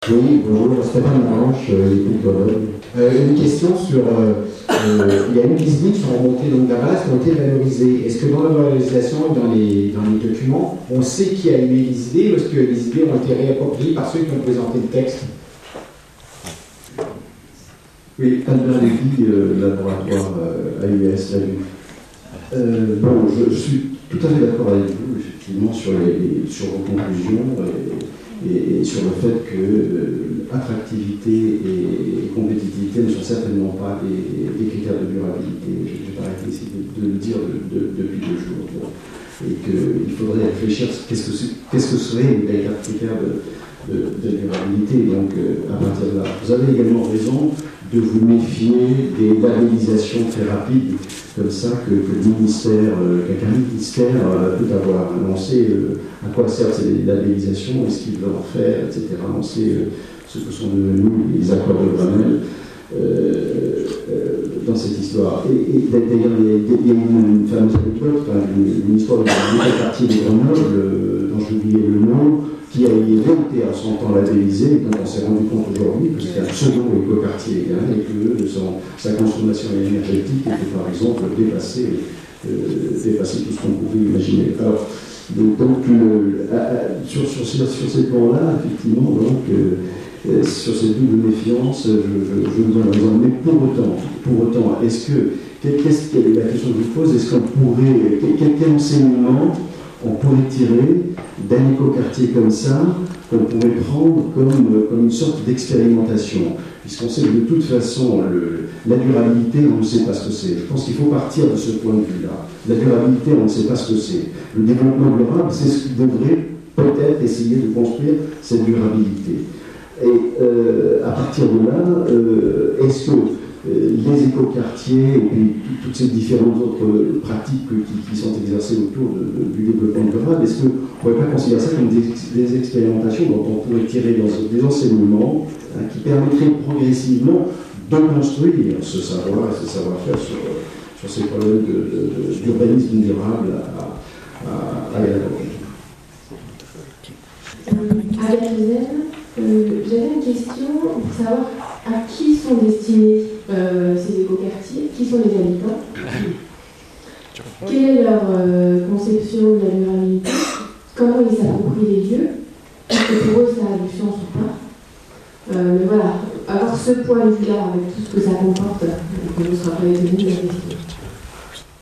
Oui, bonjour, Stéphane Maranche, l'équipe Grenoble. Une question sur. Il y a 1000 visites qui sont remontées donc d'Arras, qui ont été valorisées. Est-ce que dans la valorisation et dans les documents, on sait qui a émis les idées, ou est-ce que les idées ont été réappropriées par ceux qui ont présenté le texte? Oui, Albert Lévy, laboratoire AUS, bon, je suis tout à fait d'accord avec vous, effectivement, sur vos conclusions et sur le fait que attractivité et compétitivité ne sont certainement pas des critères de durabilité. J'ai pas essayé de le dire depuis 2 jours. Et qu'il faudrait réfléchir qu'est-ce que serait les véritables critères de durabilité. Donc, à partir de là, vous avez également raison de vous méfier des labellisations très rapides, comme ça, que le ministère, qu'un ministère peut avoir annoncé à quoi servent ces labellisations, est-ce qu'il veut en faire, etc. On sait ce que sont devenus les accords de Grenelle dans cette histoire. Et d'ailleurs, il y a une fameuse anecdote, une histoire du quartier de Grenoble, dont j'ai oublié le nom, qui a été à son temps labellisé, et dont on s'est rendu compte aujourd'hui que c'était un pseudo-écoquartier, et que sa consommation énergétique était par exemple dépassée tout ce qu'on pouvait imaginer. Alors, donc sur ces plans-là, effectivement, sur cette double méfiance, je vous donne raison. Mais pour autant, est-ce que, qu'est-ce que la question que je vous pose, est-ce qu'on pourrait, quel enseignement on pourrait tirer d'un écoquartier comme ça, qu'on pourrait prendre comme une sorte d'expérimentation, puisqu'on sait que de toute façon, la durabilité, on ne sait pas ce que c'est. Je pense qu'il faut partir de ce point de vue-là. La durabilité, on ne sait pas ce que c'est. Le développement durable, c'est ce qui devrait peut-être essayer de construire cette durabilité. Et à partir de là, est-ce que les écoquartiers et puis toutes ces différentes autres pratiques qui sont exercées autour du développement durable, est-ce qu'on ne pourrait pas considérer ça comme des expérimentations dont on pourrait tirer des enseignements qui permettraient progressivement de construire ce savoir et ce savoir-faire sur ces problèmes d'urbanisme durable à élaborer? J'avais une question pour savoir à qui sont destinés ces écoquartiers, qui sont les habitants, quelle est leur conception de la durabilité, comment ils s'approprient les lieux, est-ce que pour eux ça a du sens ou pas. Mais voilà, avoir ce point de vue-là avec tout ce que ça comporte, on ne sera pas étonné de la question.